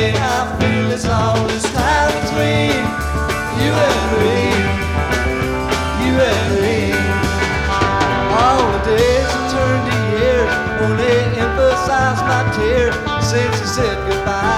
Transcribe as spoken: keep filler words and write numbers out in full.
way I feel is all this time between you and me, you and me. All the days have turned to years, only emphasize my tears since you said goodbye.